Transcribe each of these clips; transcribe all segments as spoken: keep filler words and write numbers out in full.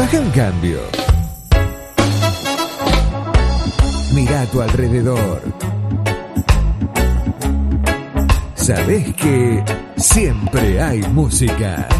Baja un cambio. Mira a tu alrededor. Sabés que siempre hay música.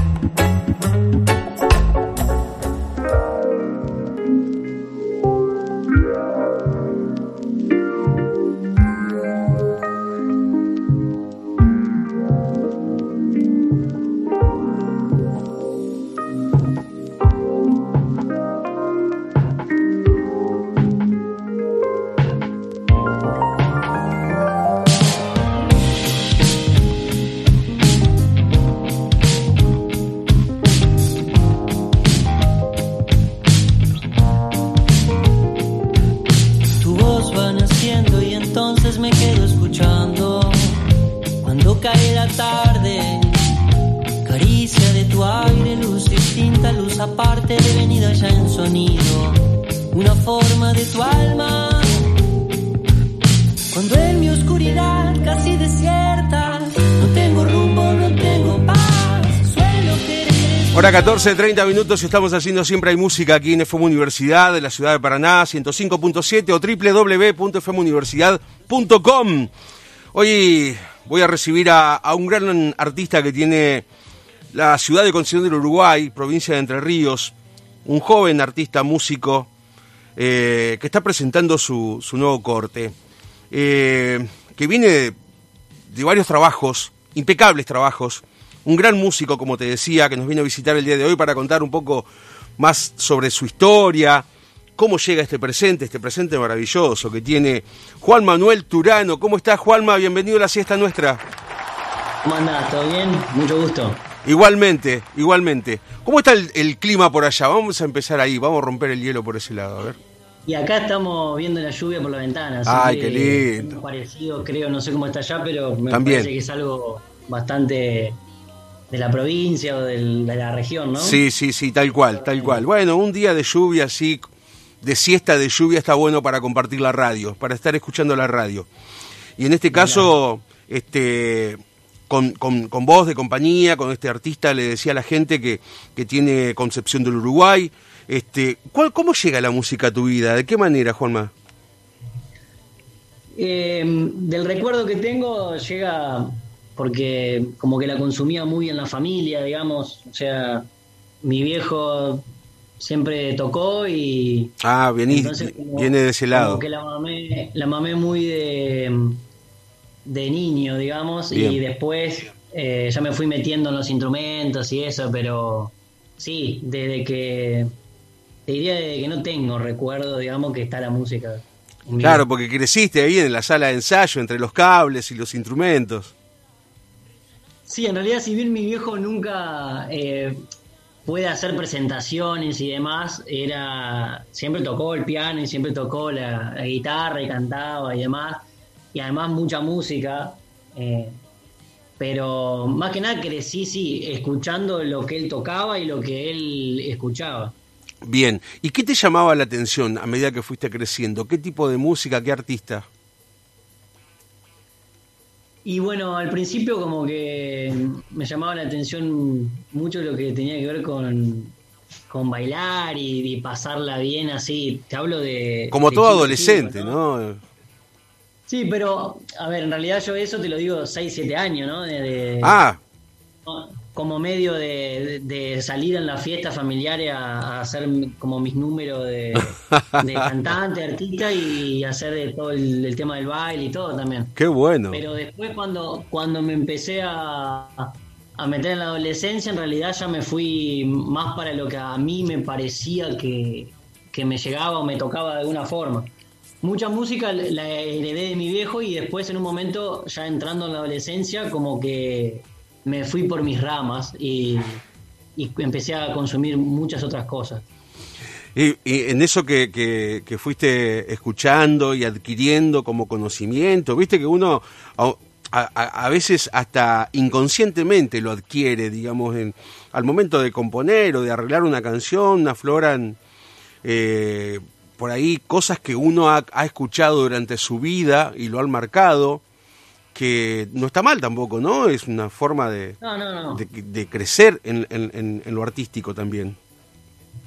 Hora catorce, treinta minutos, estamos haciendo Siempre hay música aquí en F M Universidad de la ciudad de Paraná, ciento cinco punto siete o doble u doble u doble u punto f m universidad punto com. Hoy voy a recibir a, a un gran artista que tiene la ciudad de Concepción del Uruguay, provincia de Entre Ríos, un joven artista músico eh, que está presentando su, su nuevo corte, eh, que viene de, de varios trabajos, impecables trabajos. Un gran músico, como te decía, que nos viene a visitar el día de hoy para contar un poco más sobre su historia, cómo llega este presente, este presente maravilloso que tiene Juan Manuel Turano. ¿Cómo estás, Juanma? Bienvenido a la siesta nuestra. ¿Cómo andás? ¿Todo bien? Mucho gusto. Igualmente, igualmente. ¿Cómo está el, el clima por allá? Vamos a empezar ahí, vamos a romper el hielo por ese lado, a ver. Y acá estamos viendo la lluvia por la ventana. Así Ay, que qué lindo. Es parecido, creo, no sé cómo está allá, pero me También parece que es algo bastante de la provincia o del, de la región, ¿no? Sí, sí, sí, tal cual, tal cual. Bueno, un día de lluvia así, de siesta de lluvia, está bueno para compartir la radio, para estar escuchando la radio. Y en este caso, este, con, con, con voz de compañía, con este artista, le decía a la gente que, que tiene Concepción del Uruguay. Este, ¿cuál, ¿Cómo llega la música a tu vida? ¿De qué manera, Juanma? Eh, del recuerdo que tengo llega porque como que la consumía muy en la familia, digamos, o sea, mi viejo siempre tocó y... Ah, venís, entonces, como, viene de ese lado. Como que la mamé, la mamé muy de, de niño, digamos, Bien. Y después eh, ya me fui metiendo en los instrumentos y eso, pero sí, desde que... Te diría desde que no tengo recuerdo, digamos, que está la música. Claro, porque creciste ahí en la sala de ensayo, entre los cables y los instrumentos. Sí, en realidad, si bien mi viejo nunca eh, puede hacer presentaciones y demás, era siempre tocó el piano y siempre tocó la, la guitarra y cantaba y demás, y además mucha música, eh, pero más que nada crecí, sí, escuchando lo que él tocaba y lo que él escuchaba. Bien, ¿y qué te llamaba la atención a medida que fuiste creciendo? ¿Qué tipo de música, qué artista? Y bueno, al principio como que me llamaba la atención mucho lo que tenía que ver con, con bailar y, y pasarla bien así. Te hablo de... Como de todo chico, adolescente, chico, ¿no? ¿no? Sí, pero, a ver, en realidad yo eso te lo digo seis, siete años, ¿no? De, de, Ah. Como medio de, de salir en las fiestas familiares a, a hacer como mis números de, de cantante, artista y hacer de todo el, el tema del baile y todo también. Qué bueno. Pero después cuando, cuando me empecé a, a meter en la adolescencia, en realidad ya me fui más para lo que a mí me parecía que, que me llegaba o me tocaba de alguna forma. Mucha música la heredé de mi viejo y después en un momento, ya entrando en la adolescencia, como que me fui por mis ramas y, y empecé a consumir muchas otras cosas. Y, y en eso que, que, que fuiste escuchando y adquiriendo como conocimiento, viste que uno a, a, a veces hasta inconscientemente lo adquiere, digamos, en, al momento de componer o de arreglar una canción, afloran eh, por ahí cosas que uno ha, ha escuchado durante su vida y lo han marcado, que no está mal tampoco, ¿no? Es una forma de, no, no, no. de, de crecer en, en, en lo artístico también.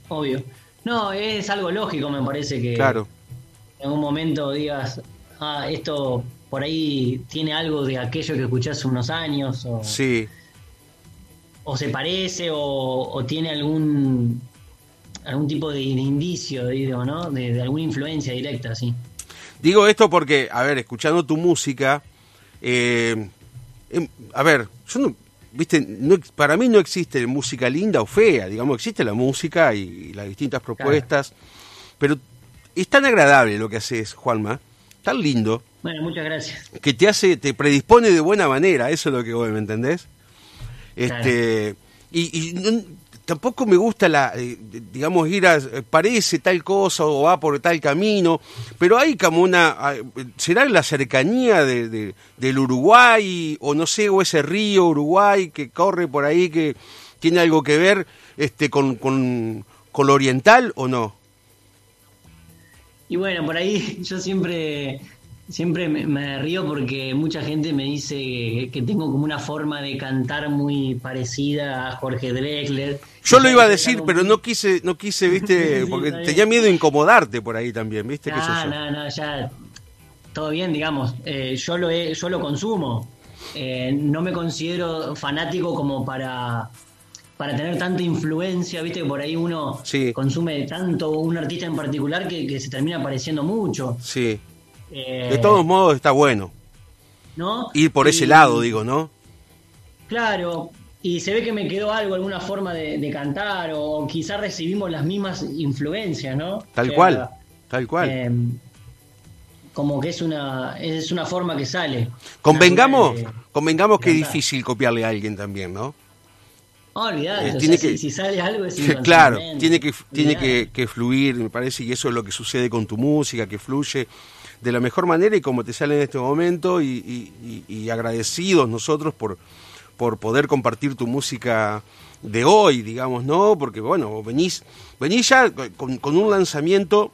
obvio. No, es algo lógico, me parece que Claro. en algún momento digas, ah, esto por ahí tiene algo de aquello que escuché hace unos años, o, Sí. o se parece, o, o tiene algún algún tipo de, de indicio, digo, ¿no? De, de alguna influencia directa, sí. Digo esto porque, a ver, escuchando tu música, eh, em, a ver, yo no, viste, no, para mí no existe música linda o fea, digamos, existe la música y, y las distintas propuestas, claro. Pero es tan agradable lo que haces, Juanma, tan lindo. Bueno, muchas gracias. Que te hace, te predispone de buena manera, eso es lo que vos me entendés. Este, claro. y, y no, tampoco me gusta la, eh, digamos, ir a, parece tal cosa o va por tal camino, pero hay como una, será la cercanía de, de, del Uruguay, o no sé, o ese río Uruguay que corre por ahí, que tiene algo que ver este con, con, con lo oriental, ¿o no? Y bueno, por ahí yo siempre... Siempre me, me río porque mucha gente me dice que, que tengo como una forma de cantar muy parecida a Jorge Drexler. Yo lo iba a decir, pero no quise, no quise, viste, sí, porque tenía miedo de incomodarte por ahí también, viste. No, ¿Qué sé yo? no, no, ya todo bien, digamos. Eh, yo lo he, yo lo consumo. Eh, no me considero fanático como para para tener tanta influencia, viste, que por ahí uno sí. consume tanto un artista en particular que, que se termina pareciendo mucho. Sí. Eh, de todos modos está bueno, ¿no? Ir por y, ese lado, digo, ¿no? Claro, y se ve que me quedó algo, alguna forma de, de cantar, o quizás recibimos las mismas influencias, ¿no? Tal o sea, cual, tal cual. Eh, como que es una es una forma que sale. Convengamos, de, convengamos de que es difícil copiarle a alguien también, ¿no? No, olvidate, Eh, o tiene sea, que, si, si sale algo es claro, tiene que tiene que, que fluir, me parece, y eso es lo que sucede con tu música, que fluye de la mejor manera y como te sale en este momento, y, y, y, y agradecidos nosotros por, por poder compartir tu música de hoy, digamos, ¿no? Porque, bueno, venís, venís ya con, con un lanzamiento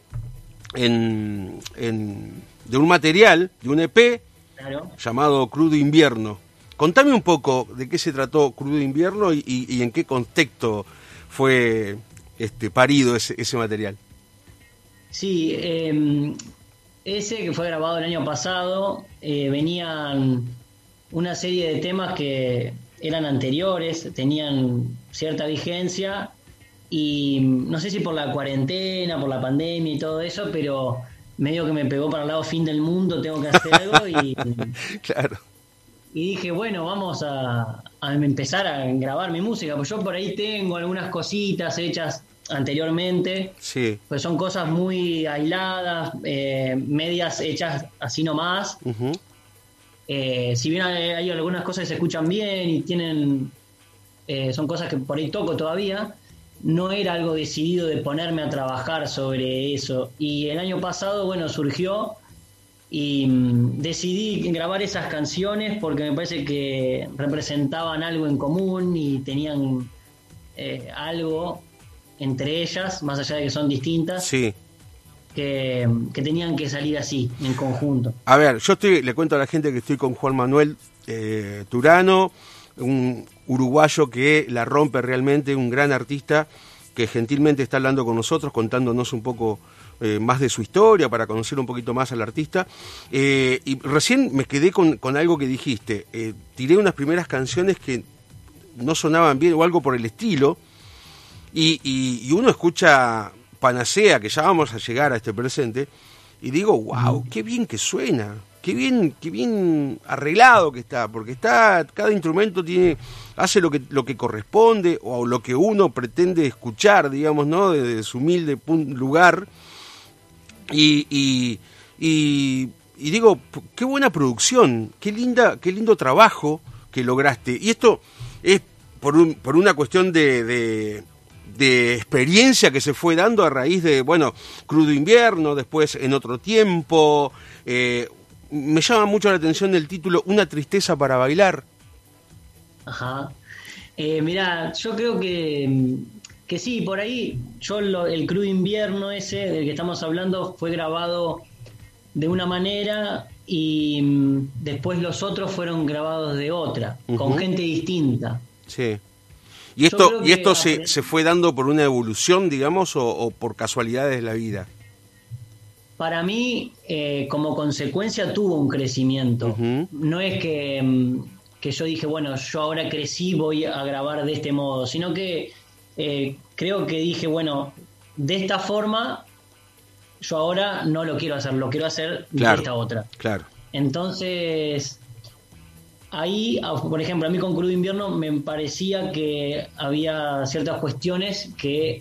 en, en, de un material, de un E P, claro, llamado Crudo Invierno. Contame un poco de qué se trató Crudo Invierno y, y, y en qué contexto fue este, parido ese, ese material. Sí, eh, ese que fue grabado el año pasado, eh, venían una serie de temas que eran anteriores, tenían cierta vigencia y no sé si por la cuarentena, por la pandemia y todo eso, pero medio que me pegó para el lado fin del mundo, tengo que hacer algo y... Claro. Y dije, bueno, vamos a, a empezar a grabar mi música, pues yo por ahí tengo algunas cositas hechas anteriormente, sí. Pues son cosas muy aisladas, eh, medias hechas así nomás. Uh-huh. Eh, si bien hay, hay algunas cosas que se escuchan bien y tienen, eh, son cosas que por ahí toco todavía, no era algo decidido de ponerme a trabajar sobre eso. Y el año pasado, bueno, surgió y mmm, decidí grabar esas canciones porque me parece que representaban algo en común y tenían eh, algo entre ellas, más allá de que son distintas, sí. que, que tenían que salir así, en conjunto. A ver, yo estoy, le cuento a la gente que estoy con Juan Manuel eh, Turano, un uruguayo que la rompe realmente, un gran artista que gentilmente está hablando con nosotros, contándonos un poco eh, más de su historia, para conocer un poquito más al artista. Eh, y recién me quedé con, con algo que dijiste, eh, tiré unas primeras canciones que no sonaban bien o algo por el estilo, y, y, y uno escucha Panacea, que ya vamos a llegar a este presente, y digo, wow, qué bien que suena, qué bien, qué bien arreglado que está, porque está, cada instrumento tiene, hace lo que, lo que corresponde, o lo que uno pretende escuchar, digamos, ¿no? Desde su humilde lugar, y, y, y, y digo, qué buena producción, qué linda, qué lindo trabajo que lograste, y esto es por un, por una cuestión de, de de experiencia que se fue dando a raíz de, bueno, Crudo Invierno, después En Otro Tiempo. Eh, me llama mucho la atención el título Una Tristeza para Bailar. Ajá. Eh, mirá, yo creo que, que sí, por ahí, yo lo, el Crudo Invierno ese del que estamos hablando fue grabado de una manera y después los otros fueron grabados de otra, uh-huh. con gente distinta. Sí. ¿Y esto, y que esto se, apre- se fue dando por una evolución, digamos, o, o por casualidades de la vida? Para mí, eh, como consecuencia, tuvo un crecimiento. Ujú. No es que, mm, que yo dije, bueno, yo ahora crecí, voy a grabar de este modo, sino que eh, creo que dije, bueno, de esta forma, yo ahora no lo quiero hacer, lo quiero hacer Claro, de esta otra. claro. Entonces, ahí, a- por ejemplo, a mí con Crudo Invierno me parecía que había ciertas cuestiones que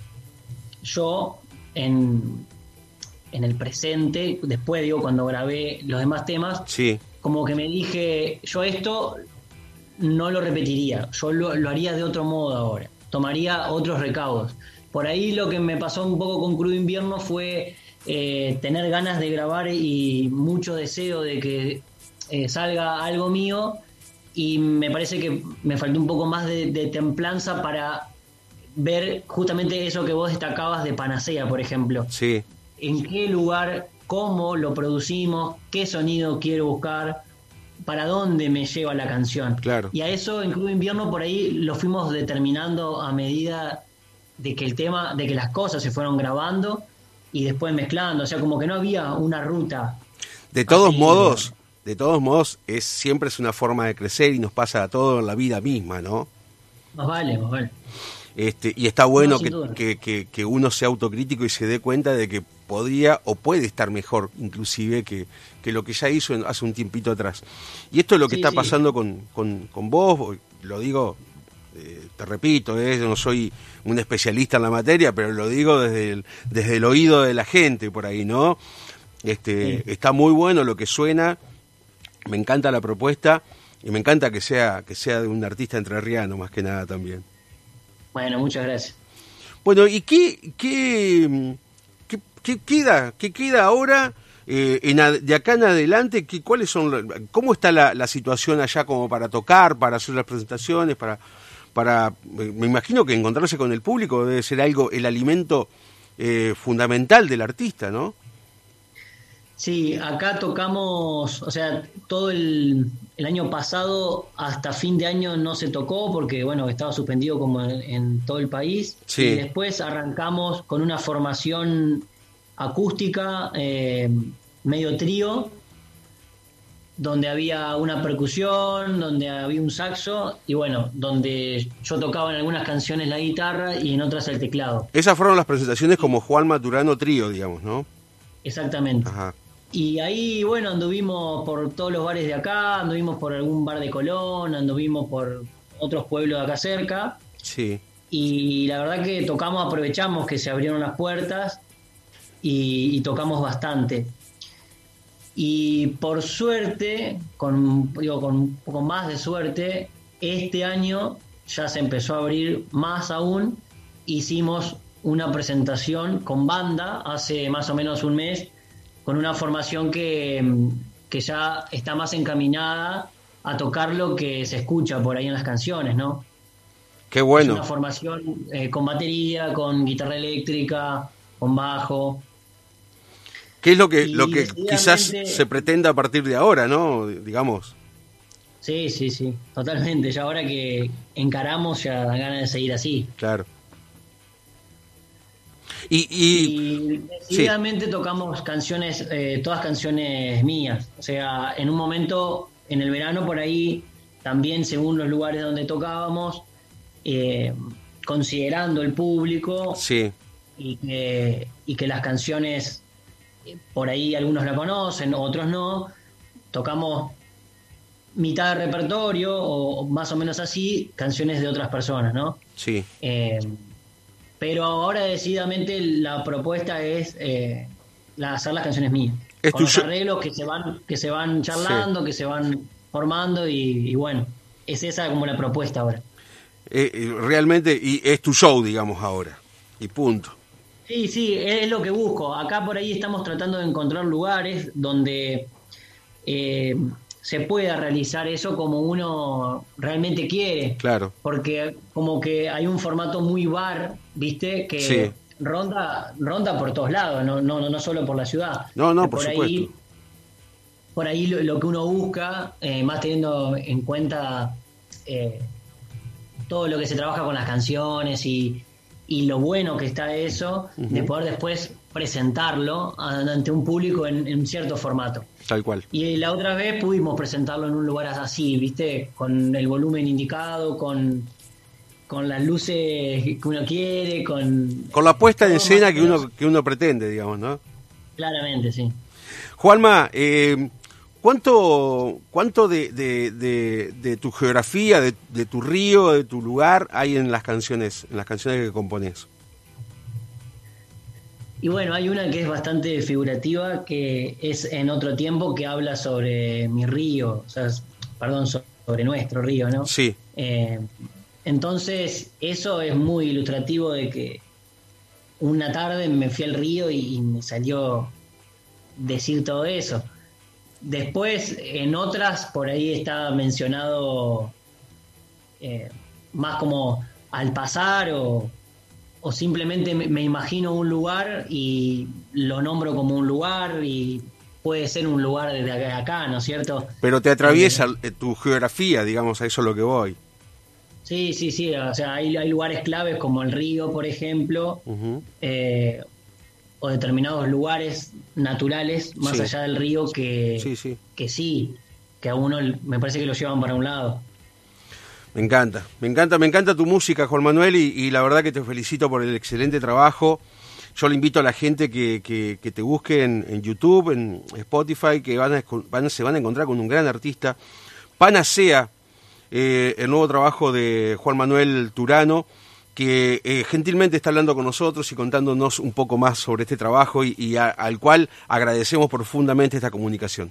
yo en, en el presente, después digo, cuando grabé los demás temas, Sí, como que me dije, yo esto no lo repetiría, yo lo, lo haría de otro modo ahora, tomaría otros recaudos. Por ahí lo que me pasó un poco con Crudo Invierno fue eh, tener ganas de grabar y mucho deseo de que eh, salga algo mío, y me parece que me faltó un poco más de, de templanza para ver justamente eso que vos destacabas de Panacea, por ejemplo. sí. En qué lugar, cómo lo producimos, qué sonido quiero buscar, para dónde me lleva la canción. Claro. Y a eso en Crudo Invierno por ahí lo fuimos determinando a medida de que el tema, de que las cosas se fueron grabando y después mezclando. O sea, como que no había una ruta. De todos Así, modos, de todos modos, es siempre es una forma de crecer y nos pasa a todo en la vida misma, ¿no? Más vale, más vale. Este, y está bueno No, sin que, duda. que, que, que uno sea autocrítico y se dé cuenta de que podría o puede estar mejor, inclusive, que, que lo que ya hizo en- hace un tiempito atrás. Y esto es lo que Sí, está sí. pasando con, con, con vos, lo digo, eh, te repito, eh, yo no soy un especialista en la materia, pero lo digo desde el, desde el oído de la gente por ahí, ¿no? Este, Sí. Está muy bueno lo que suena, me encanta la propuesta y me encanta que sea, que sea de un artista entrerriano más que nada también. Bueno, muchas gracias. Bueno, ¿y qué, qué, qué, qué queda? ¿Qué queda ahora eh, en a- de acá en adelante? ¿Qué, cuáles son? la- ¿Cómo está la, la situación allá como para tocar, para hacer las presentaciones, para, para? Me me imagino que encontrarse con el público debe ser algo, el alimento eh, fundamental del artista, ¿no? Sí, acá tocamos, o sea, todo el, el año pasado hasta fin de año no se tocó porque, bueno, estaba suspendido como en, en todo el país. Sí. Y después arrancamos con una formación acústica, eh, medio trío, donde había una percusión, donde había un saxo y, bueno, donde yo tocaba en algunas canciones la guitarra y en otras el teclado. Esas fueron las presentaciones como Juan Maturano Trío, digamos, ¿no? Exactamente. Ajá. Y ahí, bueno, anduvimos por todos los bares de acá, anduvimos por algún bar de Colón, anduvimos por otros pueblos de acá cerca. Sí. Y la verdad que tocamos, aprovechamos que se abrieron las puertas y, y tocamos bastante. Y por suerte, con, digo, con un poco más de suerte, este año ya se empezó a abrir más aún. Hicimos una presentación con banda hace más o menos un mes, con una formación que, que ya está más encaminada a tocar lo que se escucha por ahí en las canciones, ¿no? Qué Es bueno. una formación eh, con batería, con guitarra eléctrica, con bajo. ¿Qué es lo que, Y lo que quizás decididamente- se pretenda a partir de ahora, ¿no? Digamos. Sí, sí, sí, totalmente. Ya ahora que encaramos ya dan ganas de seguir así. Claro. Y, y, Y decididamente tocamos canciones, eh, todas canciones mías. O sea, en un momento, en el verano por ahí, también según los lugares donde tocábamos, eh, considerando el público sí, y que, y que las canciones, eh, por ahí algunos la conocen, otros no, tocamos mitad de repertorio o, o más o menos así, canciones de otras personas, ¿no? sí. Eh, pero ahora decididamente la propuesta es eh, la, hacer las canciones mías. Es Con tu los yo- arreglos que se van, que se van charlando, que se van formando y, y bueno, es esa como la propuesta ahora. Eh, eh, realmente, y es tu show, digamos, ahora. Y punto. Sí, sí, es lo que busco. Acá por ahí estamos tratando de encontrar lugares donde eh, se pueda realizar eso como uno realmente quiere. Claro. Porque como que hay un formato muy bar, ¿viste? Que Sí. ronda ronda por todos lados, no no no solo por la ciudad. No, no, Que por Ahí, supuesto. por ahí lo, lo que uno busca, eh, más teniendo en cuenta eh, todo lo que se trabaja con las canciones y, y lo bueno que está eso, uh-huh. de poder después presentarlo ante un público en, en cierto formato. Tal cual. Y la otra vez pudimos presentarlo en un lugar así, ¿viste? Con el volumen indicado, con, con las luces que uno quiere, con... Con la puesta en escena que uno, que uno pretende, digamos, ¿no? Claramente, sí. Juanma, eh, ¿cuánto, cuánto de, de, de, de tu geografía, de, de tu río, de tu lugar hay en las canciones, en las canciones que componés? Y bueno, hay una que es bastante figurativa, que es En otro tiempo, que habla sobre mi río, o sea, perdón, sobre nuestro río, ¿no? Sí. Eh, entonces, eso es muy ilustrativo de que una tarde me fui al río y, y me salió decir todo eso. Después, en otras, por ahí está mencionado eh, más como al pasar o... o simplemente me imagino un lugar y lo nombro como un lugar y puede ser un lugar desde acá, ¿no es cierto? Pero te atraviesa eh, tu geografía, digamos, a eso es lo que voy. Sí, sí, sí, o sea, hay, hay lugares claves como el río, por ejemplo, uh-huh. eh, o determinados lugares naturales más sí. allá del río que sí, sí, que sí, que a uno me parece que lo llevan para un lado. Me encanta, me encanta, me encanta tu música, Juan Manuel, y, y la verdad que te felicito por el excelente trabajo. Yo le invito a la gente que, que, que te busque en, en YouTube, en Spotify, que van a, van, se van a encontrar con un gran artista. Panacea, eh, el nuevo trabajo de Juan Manuel Turano, que eh, gentilmente está hablando con nosotros y contándonos un poco más sobre este trabajo y, y a, al cual agradecemos profundamente esta comunicación.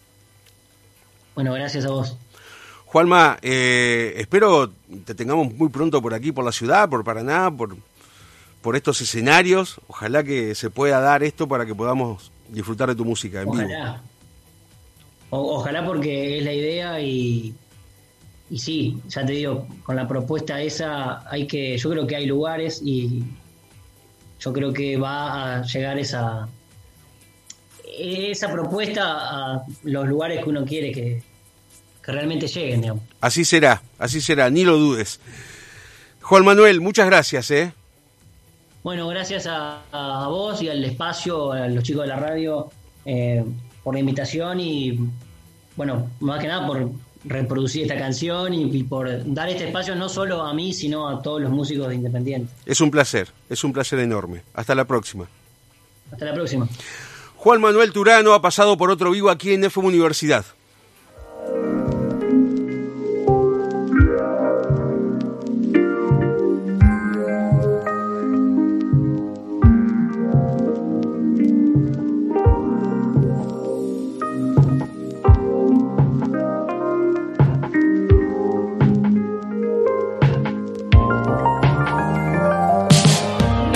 Bueno, gracias a vos. Juanma, eh, espero te tengamos muy pronto por aquí, por la ciudad, por Paraná, por, por estos escenarios. Ojalá que se pueda dar esto para que podamos disfrutar de tu música en ojalá. vivo. O, ojalá porque es la idea y, y sí, ya te digo, con la propuesta esa hay que, yo creo que hay lugares y yo creo que va a llegar esa, esa propuesta a los lugares que uno quiere que que realmente lleguen, digamos. Así será, así será, ni lo dudes. Juan Manuel, muchas gracias, ¿eh? Bueno, gracias a, a vos y al espacio, a los chicos de la radio, eh, por la invitación y, bueno, más que nada por reproducir esta canción y, y por dar este espacio no solo a mí, sino a todos los músicos de Independiente. Es un placer, es un placer enorme. Hasta la próxima. Hasta la próxima. Juan Manuel Turano ha pasado por Otro Vivo aquí en F M Universidad.